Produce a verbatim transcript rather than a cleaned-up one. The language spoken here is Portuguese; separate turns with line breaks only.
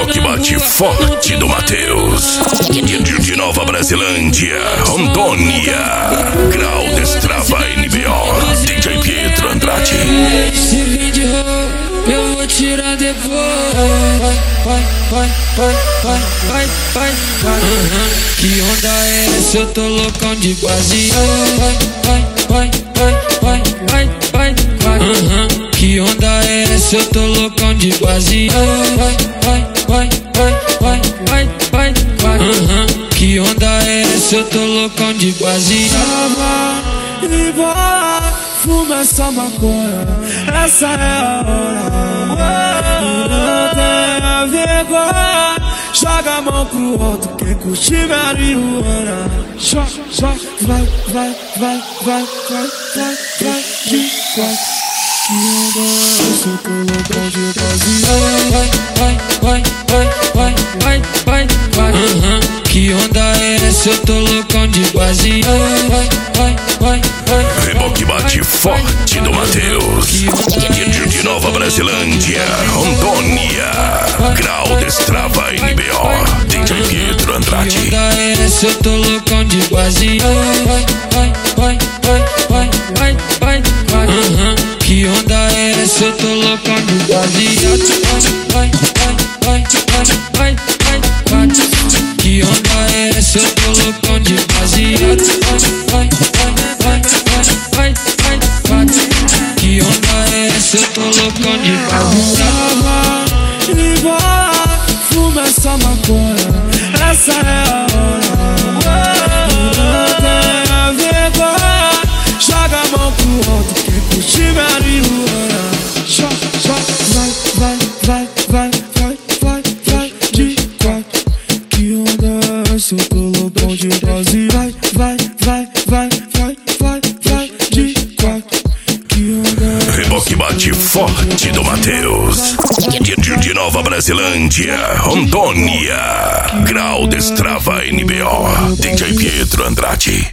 Reboque bate forte do Matheus. De, de Nova Brasilândia, Rondônia. Grau Destrava N B O. D J Pietro Andrade.
Se vir de roupa, eu vou tirar depois. Vai, vai, vai, vai, vai, vai, vai. Uhum. Que onda é essa? Eu tô loucão de base. Vai, vai, vai, vai, vai, vai, vai, vai. Uhum. Que onda é essa? Eu tô loucão de base. Vai, vai, vai, vai, vai, vai, vai, vai. Uhum. Que onda é essa? Eu tô loucão de base.
E bora, fuma essa maconha, essa é a hora. Não tenha vergonha, joga a mão pro alto, quem curtir marihuana. Joga, joga, vai, vai, vai, vai, vai, vai, vai, de quatro. Que onda é essa? Eu tô loucão de base.
Vai, vai, vai, vai, vai, vai, vai, vai. Uhum. Que onda é essa? Eu tô loucão de base. Vai, vai, vai, vai.
Reboque bate forte do Matheus. De, de Nova Brasilândia, Rondônia. Grau Destrava N B O. D J Pietro Andrade.
Que onda é essa? Eu tô loucão de base. Vai, vai, vai, vai, vai, vai, vai, vai. Uhum. Que onda é essa? Eu tô loucão de base. Vai, vai, vai, vai, vai, vai, vai. Que onda é essa? Eu tô loucão de base. Vai, vai, vai, vai, vai, vai, vai. Que onda é essa? Eu tô loucão de base.
E bora, fuma essa maconha, essa é a hora. Não tenha vergonha, joga a mão pro alto, quem curtir marihuana. Joga, joga, vai, vai, vai, vai, vai, vai, vai, de quatro. Que onda é essa? Eu tô loucão de base. Vai, vai, vai, vai, vai, vai, vai, de quatro. Que onda é
Reboque bate forte do Matheus. De, de, de Nova Brasilândia, Rondônia. Grau Destrava N B O. D J Pietro Andrade.